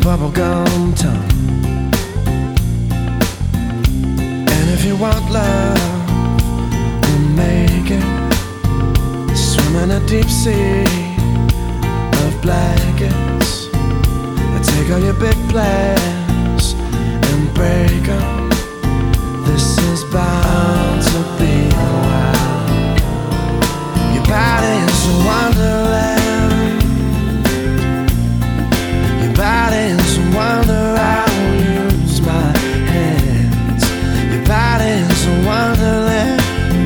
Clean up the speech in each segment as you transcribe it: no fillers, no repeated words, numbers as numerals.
bubblegum tongue. And if you want love, we'll make it. Swim in a deep sea of blankets. Take all your big plans and break them. This is bound to be a while. Your body is a wonderland. Your body is a wonder. I will use my hands. Your body is a wonderland.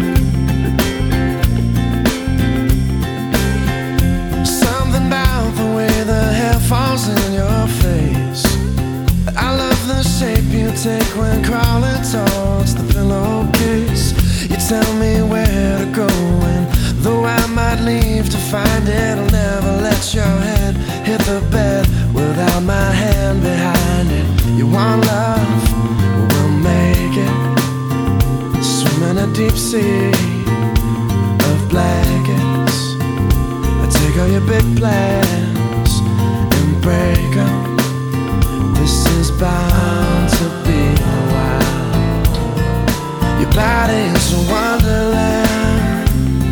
Something about the way the hair falls in your face. I love the shape you take when crawling towards the pillowcase. You tell me where to go, and though I might leave to find it, I'll never let your head hit the bed without my hand behind it. You want love? We'll make it. Swim in a deep sea of blankets. Take all your big plans and break them. This is bound to be a while. Your body is a wonderland.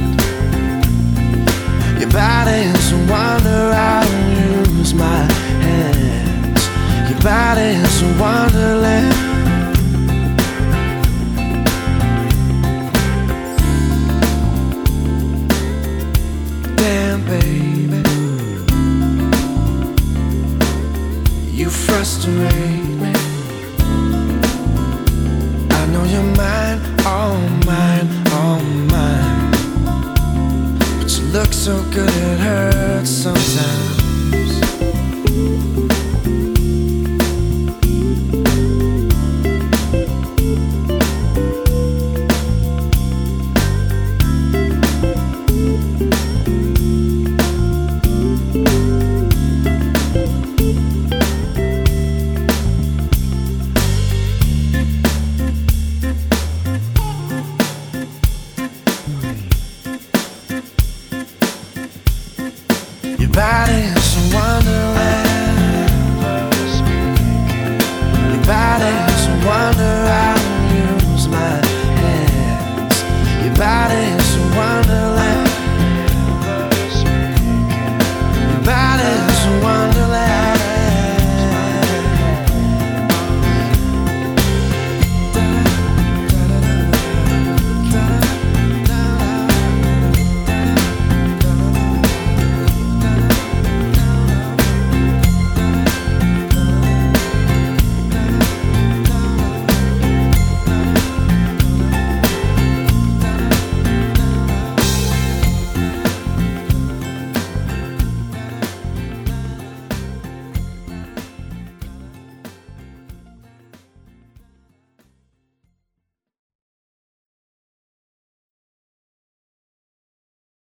Your body is a wonder. I will use my hands. Your body is a wonderland. Damn, baby, you frustrate me. I know you're mine, all mine, all mine. But you look so good it hurts sometimes.